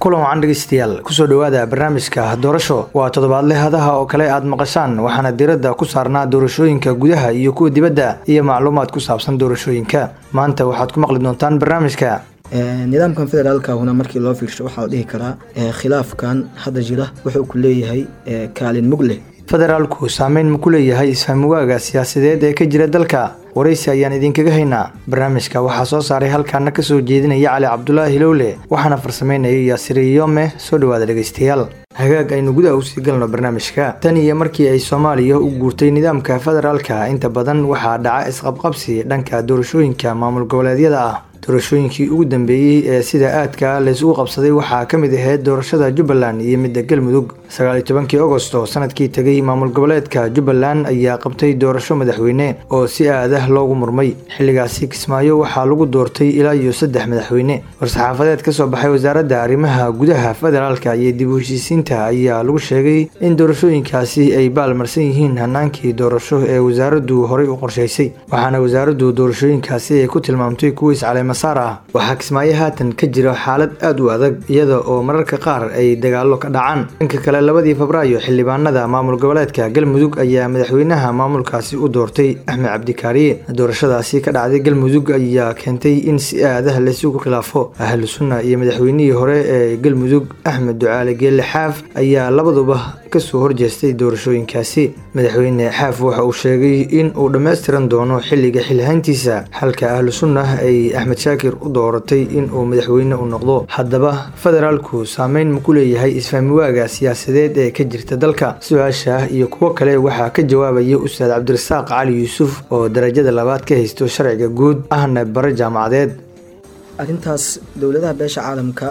kulan wacan dhegeystayaal kusoo dhawaada barnaamijka doorasho waa toddobaadle hadaha oo kale aad maqashaan waxaana diiradda ku saarnaa doorashooyinka gudaha iyo kuwa dibadda iyo macluumaad ku saabsan doorashooyinka maanta waxaad ku maqli doontaan barnaamijka nidaamkan federaalka huna markii loo fiirsho waxaa la dhihi karaa khilaafkan hadda jira wuxuu ku leeyahay kaalin mug leh. federaalku saameyn ma ku leeyahay isfahmigaaga siyaasadeed ee ka jira dalka waraysi ayaan idinkaga haynaa. barnaamijka waxaa soo saaray halkaana ka soo jeedinaya cali cabdulaahi lowle waxaana farsameynaya yaasiri yome. soo dhawaada dhegeystayaal. hagaag aynu gudaha usii galno barnaamijka. tan iyo markii ay Soomaaliya u guurtay nidaamka federaalka inta badan waxaa dhaca isqabqabsi dhanka doorashooyinka maamul goboleedyada ah. doorashooyinkii ugu dambeeyay ee sida aadka la isugu qabsaday waxaa ka mid ahayd doorashada Jubbaland iyo midda Galmudug. 19 Agoosto sanadkii tagay maamul goboleedka Jubbaland ayaa qabtay doorasho madaxweyne oo si aad ah loogu murmay. xilligaasi Kismaayo waxaa lagu doortay ilaa iyo 3 madaxweyne. war-saxaafadeed ka soo baxay wasaaradda arrimaha gudaha federaalka iyo dib u heshiisiinta ayaa lagu sheegay in doorashooyinkaasi ay baalmarsan yihiin hanaankii doorasho ee wasaaraddu horey u qorshaysay. waxaana wasaaraddu doorashooyinkaasi ay ku tilmaamtay kuwa iscaleema waxaa Kismaayo haatan ka jira xaalad aad u adag iyada oo mararka qaar ay dagaalo ka dhacaan. dhanka kale 2 Febraayo xildhibaanada maamul goboleedka Galmudug ayaa madaxweynaha maamulkaasi u doortay Axmed Cabdikaariye. doorashadaasi ka dhacday Galmudug ayaa keentay in si aad ah la isugu khilaafo. ahlu sunna iyo madaxweynihii hore ee Galmudug Axmed Ducaale Geelle Xaaf ayaa labaduba ka soo horjeestay doorashooyinkaasi. madaxweyne Xaaf waxa uu sheegay in uu dhameystiran doono xilliga xilhayntiisa halka ahlu sunna ay Axmed Shaakir u dooratay in uu madaxweyne u noqdo. haddaba federaalku saameyn ma ku leeyahay isfahmigaaga siyaasadeed ee ka jirta dalka? su'aasha iyo kuwo kale waxaa ka jawaabaya Ustaad Cabdirasaaq Cali Yuusuf oo darajada 2 ka haysto sharciga guud ahna bare jaamacadeed. arrintaas dowladaha beesha caalamka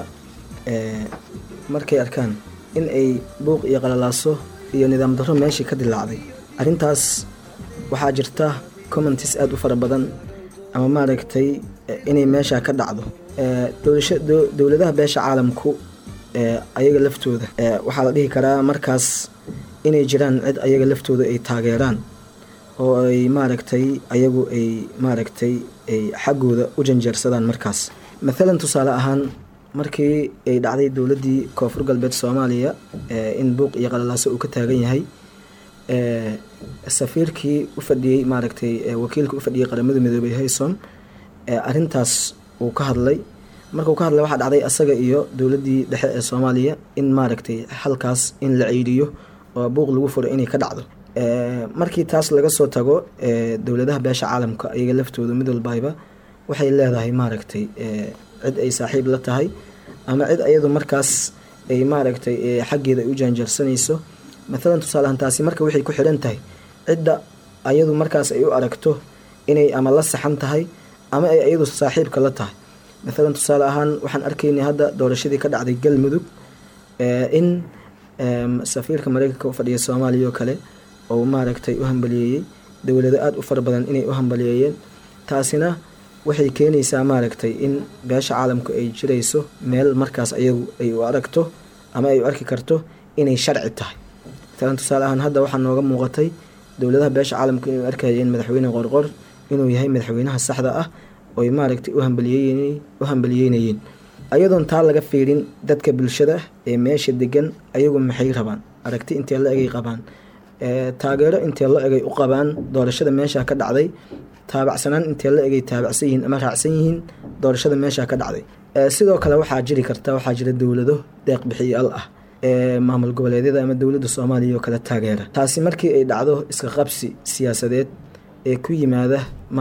markay arkaan in ay buuq iyo qalalaaso iyo nidaam darro meeshii ka dilaacday, arrintaas waxaa jirta comments aad u fara badan ama maaragtay inay meesha ka dhacdo. dowladaha beesha caalamku ayaga laftooda waxaa la dhihi karaa markaas inay jiraan cid ayaga laftooda ay taageeraan oo ay maaragtay ayagu ay maaragtay ay xaggooda u janjeersadaan. markaas maalan tusaale ahaan markii ay dhacday dowladdii koonfur galbeed Soomaaliya in buuq iyo qalalaaso uu ka taagan yahay, safiirkii u fadhiyay maaragtay wakiilka u fadhiyay qaramada midoobay Haysom arrintaas uu ka hadlay. markuu ka hadlay waxaa dhacday asaga iyo dowladdii dhexe ee Soomaaliya in maaragtay halkaas in la ciidiyo oo buuq lagu furo inay ka dhacdo. markii taas laga soo tago dowladaha beesha caalamka ayaga laftooda mid walbayba waxay leedahay maaragtay cid ay saaxiib la tahay ama cid ayadu markaas ay maaragtay xaggeeda u janjarsanayso. maalan tusaalahan taasi marka waxay ku xiran tahay cidda ayadu markaas ay u aragto inay ama la saxan tahay ama ay ayadu saaxiibka la tahay. maalan tusaale ahaan waxaan arkaynay hadda doorashadii ka dhacday Galmudug in safiirka Mareykanka u fadhiya Soomaaliya oo kale oo maaragtay u hambaliyeeyay dowlado aad u fara badan inay u hambaliyeeyeen. taasina waxay keenaysaa maaragtay in beesha caalamku ay jirayso meel markaas ayagu ay u aragto ama ay u arki karto inay sharci tahay. maalan tusaale ahaan hadda waxaa nooga muuqatay dowladaha beesha caalamku inay arkayeen madaxweyne Qorqor inuu yahay madaxweynaha saxda ah oo ay maaragtay u hambaliyeynayeen ayadoon taa laga fiirin dadka bulshada ee meesha degan ayagu maxay rabaan, aragti intee la egay qabaan, taageero intee la egay u qabaan doorashada meesha ka dhacday, taabacsanaan intee la egay taabacsan yihiin ama raacsan yihiin doorashada meesha ka dhacday. sidoo kale waxaa jira dowlado deeq bixiyaal ah maamul goboleedyada ama dowladda Soomaaliya oo kala taageera. taasi markii ay dhacdo iska qabsi siyaasadeed ee ku yimaada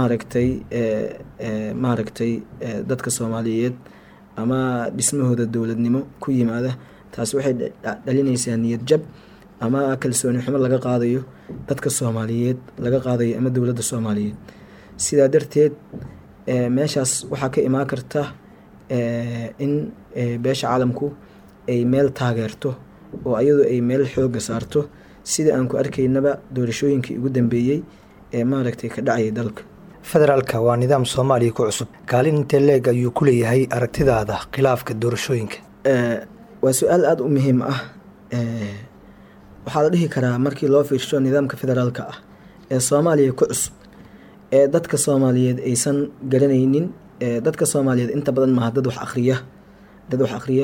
maaragtay dadka Soomaaliyeed ama dhismahooda dowladnimo ku yimaada, taasi waxay dhalinaysaa niyad jab ama kalsooni xumo laga qaadayo dadka Soomaaliyeed laga qaadayo ama dowladda Soomaaliyeed. sidaa darteed meeshaas waxaa ka imaan karta in beesha caalamku ay meel taageerto oo ayadu ay meel xooga saarto sida aan ku arkaynaba doorashooyinkii ugu dambeeyay ee maaragtay ka dhacay dalka. federaalka waa nidaam Soomaaliya ku cusub. kaalin intee leeg ayuu ku leeyahay aragtidaada khilaafka doorashooyinka? waa su'aal aad u muhiim ah. waxaa la dhihi karaa markii loo fiirsho nidaamka federaalka ah ee Soomaaliya ku cusub ee dadka Soomaaliyeed aysan garanaynin. dadka Soomaaliyeed inta badan ma dad wax akhriya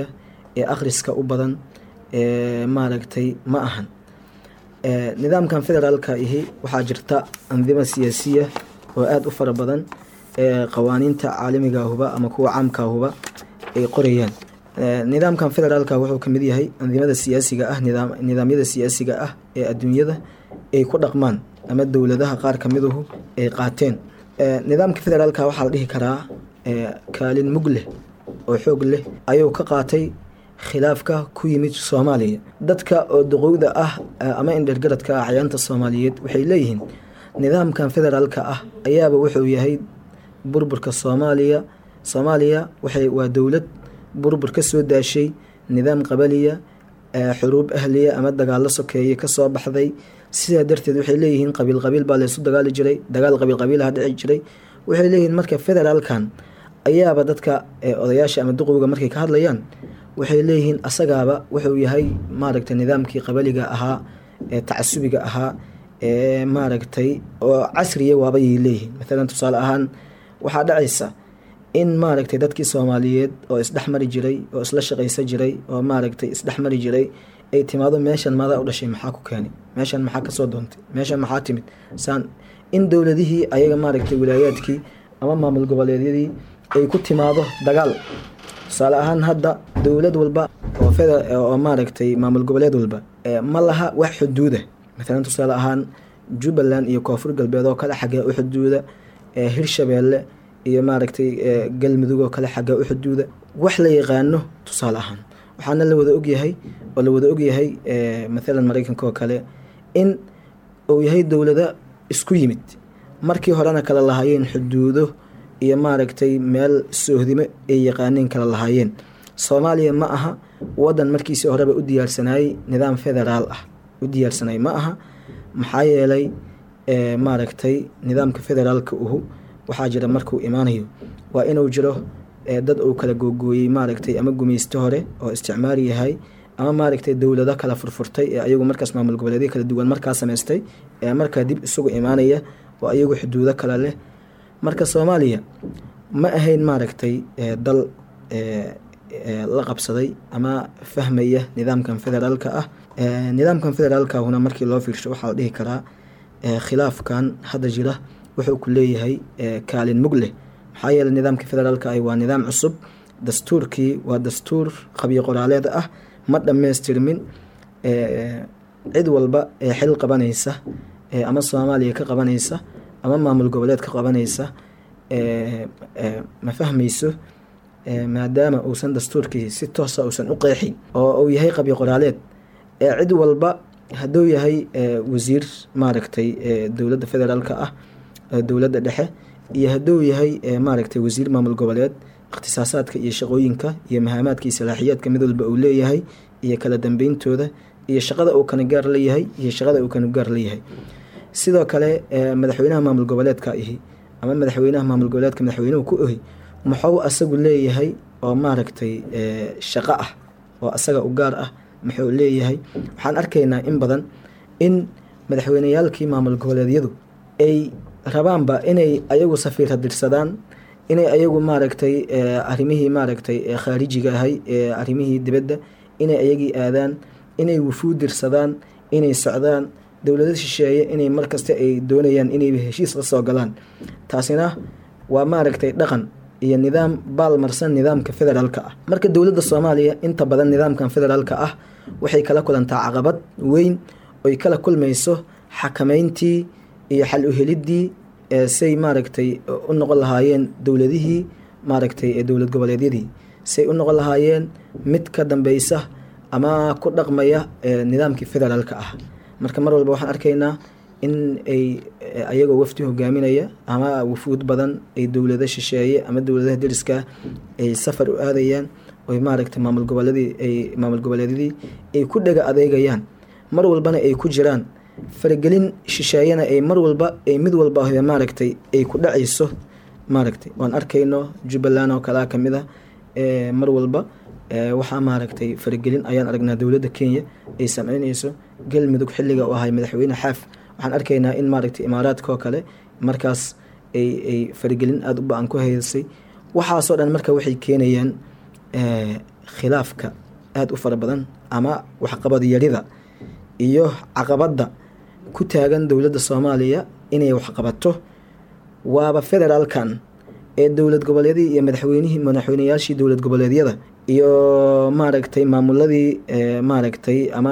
ee akhriska u badan maaragtay ma ahan. Nidaamkan federaalka ihi waxaa jirta andima siyaasiya oo aada u fara badan qawaaniinta caalamiga ahuba ama kuwa caamka ahuba ay qorayaan. Nidaamkan federaalka wuxuu kamid yahay andimada siyaasiga ah, nidaamyada siyaasiga ah ee adduunyada ay ku dhaqmaan ama dowladaha qaar kamiduhu ay qaateen. Nidaamka federaalka waxaa la dhihi karaa kaalin mug leh oo xoog leh ayuu ka qaatay khilaafka ku yimid Soomaaliya. Dadka oo duqowda ah ama indhergaradka ah axyaanta Soomaaliyeed waxay leeyihiin nidaamkan federaalka ah ayaaba wuxuu yahay burburka Soomaaliya. Soomaaliya waa dowlad burbur ka soo daashay nidaam qabaliya, xuruub ahliya ama dagaalo sokeeye ka soo baxday. sidaa darteed waxay leeyihiin qabiil baa laysu dagaali jiray, dagaal qabiilaha dhici jiray. waxay leeyihiin marka federaalkan ayaaba dadka odayaasha ama duqowga markay ka hadlayaan waxay leeyihiin asagaaba wuxuu yahay maaragtay nidaamkii qabaliga ahaa ee tacasubiga ahaa ee maaragtay oo casriya waabayay leeyihiin. maalan tusaale ahaan waxaa dhacaysa in maaragtay dadkii Soomaaliyeed oo isdhexmari jiray oo isla shaqaysan jiray oo maaragtay isdhexmari jiray ay timaado meeshan maadaa u dhashay, maxaa ku keenay, meeshan maxaa kasoo doontay, meeshan maxaa timid saan in dowladihii ayaga maaragtay wilaayaadkii ama maamul goboleedyadii ay ku timaado dagaal. tusaale ahaan hadda dowlad walba oo maaragtay maamul goboleed walba ma laha wax xuduuda. maalan tusaale ahaan Jubbaland iyo Koonfur Galbeed oo kale xagee u xuduuda, Hirshabeelle iyo maaragtay Galmudug oo kale xagee u xuduuda, wax la yaqaano tusaale ahaan. waxaana la wada ogyahay maalan Mareykanka oo kale in uu yahay dowlada isku yimid markii horena kala lahaayeen xuduudo iyo maaragtay meel soohdimo ay yaqaaneen kala lahaayeen. Soomaaliya ma aha wadan markiisii horeba u diyaarsanayay nidaam federaal ah, u diyaarsanay ma aha. maxaa yeelay maaragtay nidaamka federaalka waxaa jira markuu imaanayo waa inuu jiro dad uu kala googooyey maaragtay ama gumeysto hore oo isticmaari yahay ama maaragtay dowlado kala furfurtay ee ayagu markaas maamul goboleedyo kala duwan markaa samaystay ee markaa dib isugu imaanaya oo ayagu xuduudo kala leh. marka Soomaaliya ma ahayn maaragtay dal la qabsaday ama fahmaya nidaamkan federaalka ah. nidaamkan federaalka huna markii loo fiirsho waxaa la dhihi karaa khilaafkan hadda jira wuxuu ku leeyahay kaalin mug leh. maxaa yeelay nidaamka federaalka waa nidaam cusub, dastuurkii waa dastuur qabiyo qoraaleed ah, ma dhammaystirmin. cid walba ee xil qabanaysa ama Soomaaliya ka qabanaysa ama maamul goboleed ka qabanaysa ma fahmayso maadaama uusan dastuurkii si toosa uusan u qeexin oo uu yahay qabiyo qoraaleed. cid walba hadduu yahay wasiir maaragtay dowladda federaalka ah, dowladda dhexe, iyo hadduu yahay maaragtay wasiir maamul goboleed, ikhtisaasaadka iyo shaqooyinka iyo mahaamaadka iyo salaaxiyaadka mid walba uu leeyahay iyo kala dambeyntooda iyo shaqada uu kana gaar leeyahay iyo shaqada uu kana gaar leeyahay. sidoo kale madaxweynaha maamul goboleedka ihi ama madaxweynaha maamul goboleedka madaxweynuhu ku ohi muxuu asagu leeyahay oo maaragtay shaqo ah oo asaga u gaar ah muxuu leeyahay. waxaan arkaynaa in badan in madaxweyneyaalkii maamul goboleedyadu ay rabaanba inay ayagu safiir hadirsadaan, inay ayagu maaragtay arrimihii maaragtay khaarijiga ahay arrimihii dibadda inay ayagii aadaan, inay wufuud dirsadaan, inay socdaan dowlado shisheeye, inay markasta ay doonayaan inay heshiis la soo galaan. taasina waa maaragtay dhaqan iyo nidaam baalmarsan nidaamka federaalka ah. marka dowladda Soomaaliya inta badan nidaamkan federaalka ah waxay kala kulantaa caqabad weyn oo ay kala kulmayso xakameyntii iyo xal u helidii say maaragtay u noqon lahaayeen dowladihii maaragtay dowlad goboleedyadii, say u noqon lahaayeen mid ka dambeysa ama ku dhaqmaya nidaamkii federaalka ah. marka mar walba waxaan arkaynaa in ay ayagoo wafdi hogaaminaya ama wufuud badan ay dowlado shisheeye ama dowladaha deriska ay safar u aadayaan oo maaragtay maamul goboleedyadii ay ku dhaga adeegayaan, mar walbana ay ku jiraan faragelin shisheeyana ay mar walba ay mid walba maaragtay ay ku dhacayso. maaragtay waan arkayno Jubbaland oo kala kamid ah mar walba waxaa maaragtay faragelin ayaan aragnaa dowladda Kenya ay sameynayso. Galmudug xilliga uu ahay madaxweyne Xaaf waxaan arkaynaa in maaragtay Imaaraadka oo kale markaas ay faragelin aad u baahan ku haysay. waxaasoo dhan marka waxay keenayaan khilaafka aada u fara badan ama waxqabad yarida iyo caqabadda ku taagan dowladda Soomaaliya inay waxqabato waaba federaalkan ee dowlad goboleedyada iyo madaxweynayaashii dowlad goboleedyada iyo maaragtay maamuladii maaragtay ama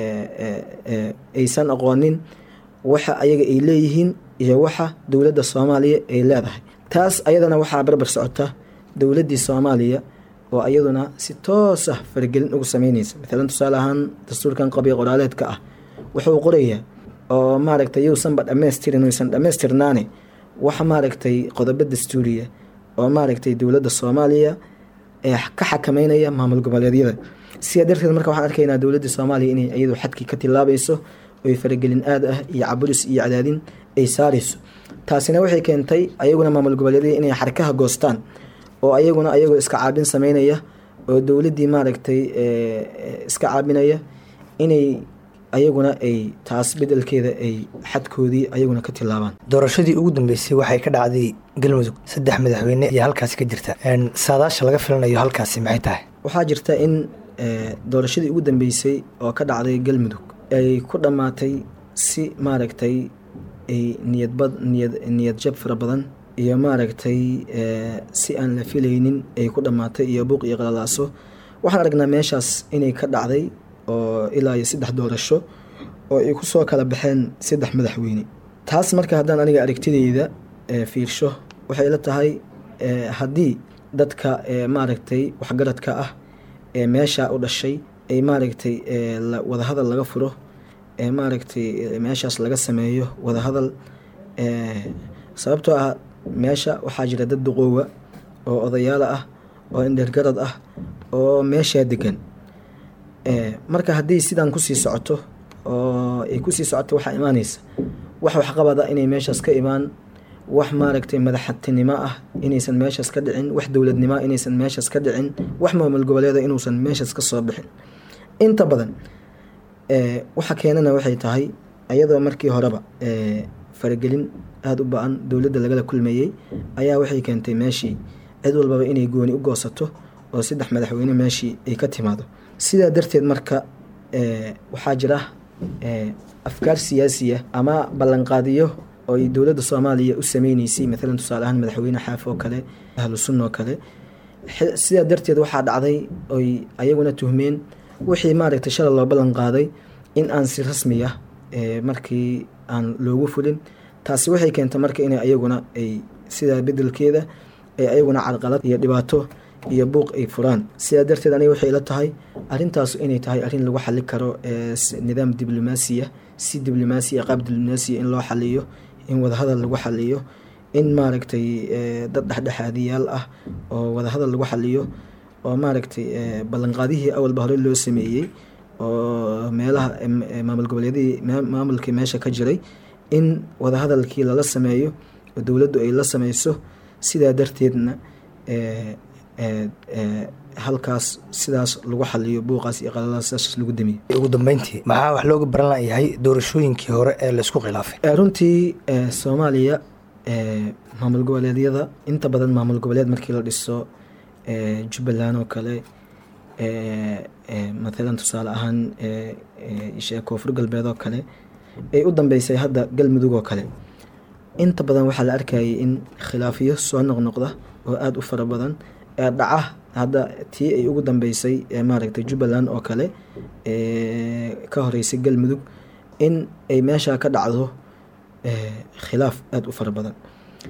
aysan aqoonin waxa ayaga ay leeyihiin iyo waxa dowladda Soomaaliya ay leedahay. taas ayadana waxaa barbar socota dowladdii Soomaaliya oo ayaduna si toos ah faragelin ugu sameynaysa. Midaan tusaale ahaan dastuurkan qabiil qoraaleedka ah wuxuu qorayaa oo maaragtay yuusan dhammaystirnaani waxa maaragtay qodobo dastuuriya oo maaragtay dowladda Soomaaliya ee ka xakameynaya maamul goboleedyada. Sidaa darteed marka waxaan arkaynaa dowladda Soomaaliya inay iyadu xadkii ka tilaabayso oo faragelin aad ah iyo caburis iyo cadaadin ay saarayso. taasina waxay keentay ayaguna maamul goboleedyada inay xarkaha goostaan oo ayaguna ayagoo iska caabin sameynaya oo dowladdii maaragtay iska caabinaya inay ayaguna ay taas bedelkeeda ay xadkoodii ayaguna ka tilaabaan. doorashadii ugu dambeysay waxay ka dhacday galmudug 3 madaxweyne iyo halkaasi ka jirta saadaasha laga filanayo halkaasi maxay tahay? waxaa jirta in doorashadii ugu dambeysay oo ka dhacday galmudug ay ku dhammaatay si maaragtay ay niyad jab fara badan iyo maaragtay si aan la filaynin ay ku dhammaatay iyo buuq iyo qalalaaso. waxaan aragnaa meeshaas inay ka dhacday oo ilaa iyo 3 doorasho oo ay ku soo kala baxeen 3 madaxweyne. taas marka haddaan aniga aragtidayda fiirsho waxay la tahay haddii dadka maaragtay waxgaradka ah ee meesha u dhashay ay maaragtay wadahadal laga furo maaragtay meeshaas laga sameeyo wadahadal sababtoo ah meesha waxaa jira dad duqoowa oo odayaal ah oo indhergarad ah oo meesha degan. marka haddii sidaan kusii socoto oo ay kusii socoto waxaa imaanaysa wax waxqabada inay meeshaas ka imaan, wax maaragtay madaxtinimo ah inaysan meeshaas ka dhicin, wax dowladnimo inaysan meeshaas ka dhicin, wax maamul goboleeda inuusan meeshaas ka soo bixin. inta badan waxa keenana waxay tahay ayadoo markii horeba faragelin aada u ba-an dowladda lagala kulmayey ayaa waxay keentay meeshii cid walbaba inay gooni u goosato oo 3 madaxweyne meeshii ay ka timaado. sidaa darteed marka waxaa jira afkaar siyaasiya ama ballanqaadiyo oo ay dowladda Soomaaliya u sameynaysay midaan tusaale ahaan madaxweyne xaaf oo kale ahlu sunno kale. sidaa darteed waxaa dhacday oo ayaguna tuhmeen wixii maaragtay shalay loo ballan qaaday in aan si rasmi ah markii aan loogu fulin. taasi waxay keentay marka inay ayaguna ay sidaa bedelkeeda ay ayaguna carqalad iyo dhibaato iyo buuq ay furaan. sidaa darteed aniga waxay la tahay arrintaas inay tahay arrin lagu xalli karo nidaam diblomaasiya, si diblomaasiya qaab diblomaasiya in loo xaliyo, in wadahadal lagu xaliyo, in maaragtay dad dhexdhexaadiyaal ah oo wadahadal lagu xaliyo oo maaragtay ballanqaadihii awalba hore loo sameeyey oo meelaha maamul goboleedyadii maamulkii meesha ka jiray in wadahadalkii lala sameeyo oo dowladdu ay la sameyso. sidaa darteedna halkaas sidaas lagu xaliyo buuqaas iyo qalalaas lagu damiyo. ugu dambeyntii maxaa wax looga baran lahayahay doorashooyinkii hore ee la isku khilaafay? runtii Soomaaliya maamul goboleedyada inta badan maamul goboleed markii la dhiso Jubbaland oo kale مثلا tusaale ahaan koonfur galbeed oo kale ay u dambeysay hadda galmudug oo kale inta badan waxaa la arkayay in khilaafiyo soo noqnoqda oo aada u fara badan ee dhaca. hadda tii ay ugu dambeysay maaragtay Jubbaland oo kale ka horeysay galmudug in ay meesha ka dhacdo khilaaf aada u fara badan.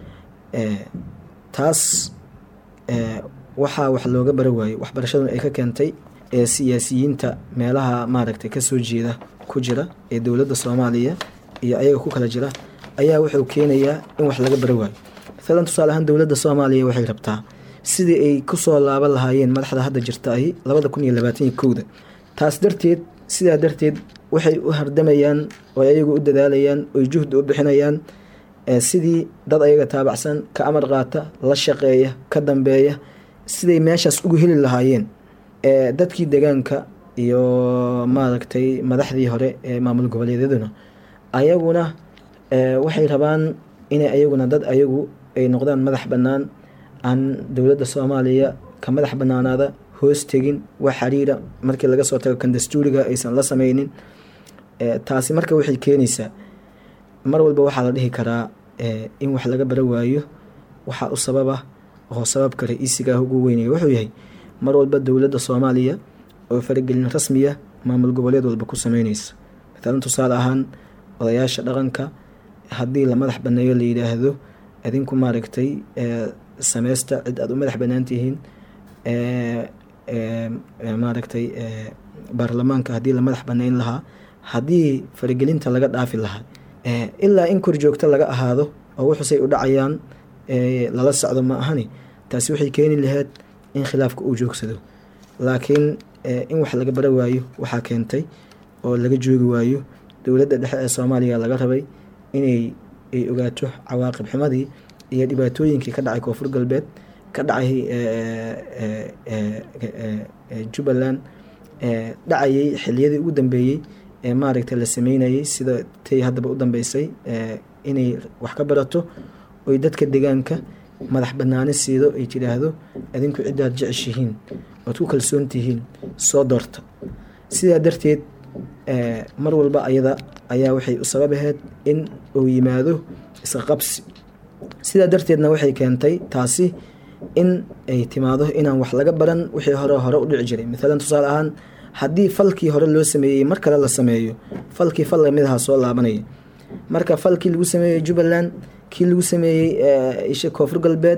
taas waxaa wax looga bari waayey waxbarashaduna ay ka keentay siyaasiyiinta meelaha maaragtay kasoo jeeda ku jira ee dowladda Soomaaliya iyo ayaga ku kala jira ayaa wuxuu keenayaa in wax laga bari waayo. مثلا tusaale ahaan dowladda Soomaaliya waxay rabtaa sidii ay ku soo laaban lahaayeen madaxda hadda jirta ay 2021 taas darteed sidaa darteed waxay u hardamayaan oo ayagu u dadaalayaan oo juhdi u bixinayaan sidii dad ayaga taabacsan ka amar qaata la shaqeeya ka dambeeya siday meeshaas ugu heli lahaayeen dadkii deegaanka iyo maaragtay madaxdii hore ee maamul goboleedyaduna ayaguna waxay rabaan inay ayaguna dad ayagu ay noqdaan madax bannaan aan dowladda Soomaaliya ka madax bannaanaada hoos tegin, wax xiriira markii laga soo tago kan dastuuriga aysan la sameynin. Taasi marka waxay keenaysaa mar walba waxaa la dhihi karaa in wax laga bara waayo waxaa u sababa oo sababka ra'iisiga ugu weynaya wuxuu yahay mar walba dowladda Soomaaliya oo faragelin rasmiya maamul goboleed walba ku sameynaysa. Midaan tusaale ahaan odayaasha dhaqanka haddii la madax baneeyo la yiraahdo adinku maaragtay sameysta cid aad u madax banaan tihiin maaragtay baarlamaanka haddii la madax baneyn lahaa, haddii faragelinta laga dhaafi lahaa ilaa in kor joogto laga ahaado oo wuxuusay u dhacayaan lala socdo ma ahani, taasi waxay keeni lahayd in khilaafka uu joogsado. Laakiin in wax laga bara waayo waxaa keentay oo laga joogi waayo dowladda dhexe ee Soomaaliya laga rabay inay ogaato cawaaqib xumadii iyo dhibaatooyinkii ka dhacay Koonfur Galbeed, ka dhacay Jubbaland, dhacayay xilliyadii ugu dambeeyey maaragtay la sameynayay sida tay haddaba u dambeysay inay wax ka barato oy dadka deegaanka madax banaani siido ay tiraahdo adinku cidaad jeceshihiin ood ku kalsoon tihiin soo doorta. sidaa darteed mar walba ayada ayaa waxay u sababaheed in uu yimaado iska qabsi. sidaa darteedna waxay keentay taasi in ay timaado inaan wax laga baran wixii hore u dhici jiray. Maalan tusaale ahaan haddii falkii hore loo sameeyey mar kale la sameeyo falkii fal lamid aha soo laabanaya. Marka falkii lagu sameeyey Jubbaland, kii lagu sameeyey isha Koonfur Galbeed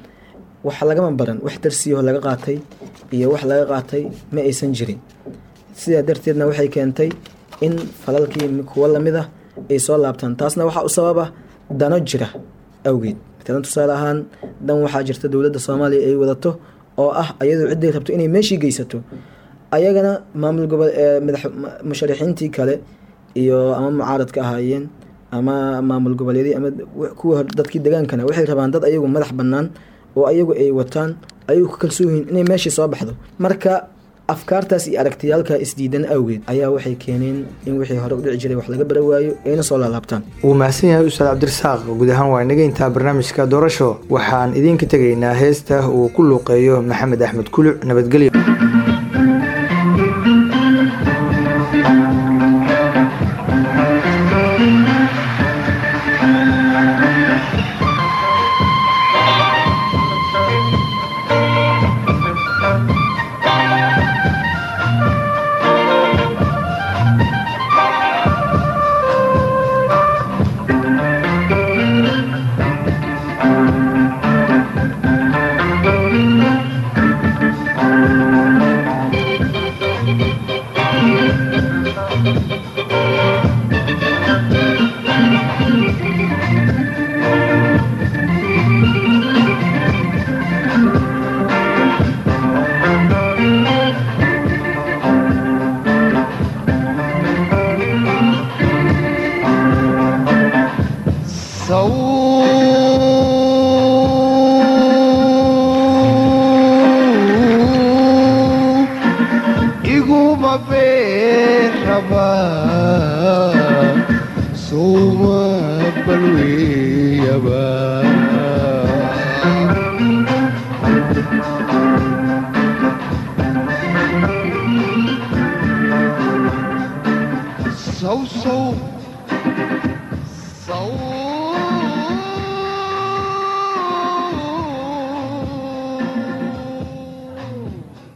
waxa lagama baran, wax darsiyo laga qaatay iyo wax laga qaatay ma aysan jirin. sidaa darteedna waxay keentay in falalkii kuwa lamid ah ay soo laabtaan. taasna waxaa u sababa dano jira awgeed. Maalan tusaale ahaan dan waxaa jirta dowladda Soomaaliya ay wadato oo ah ayadoo ciday rabto inay meeshii geysato, ayagana maamul gobol musharixiintii kale iyo ama mucaaradka ahaayeen ama maamul goboleedii ama kuwa dadkii degaankana waxay rabaan dad ayagu madax bannaan oo ayagu ay wataan ayagu ku kalsoon yihiin inay meeshii soo baxdo. Marka afkaartaas iyo aragtiyaalka isdiidan awgeed ayaa waxay keeneen in wixii hore u dhici jiray wax laga bara waayo ayna soo laabtaan. wuu mahadsan yahay Ustaad Cabdirasaaq. guud ahaan waa inaga intaa barnaamijka doorasho. waxaan idinka tegaynaa heesta uu ku luuqeeyo Maxamed Axmed Kuluc. nabadgelyo.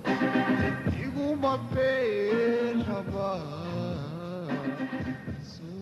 So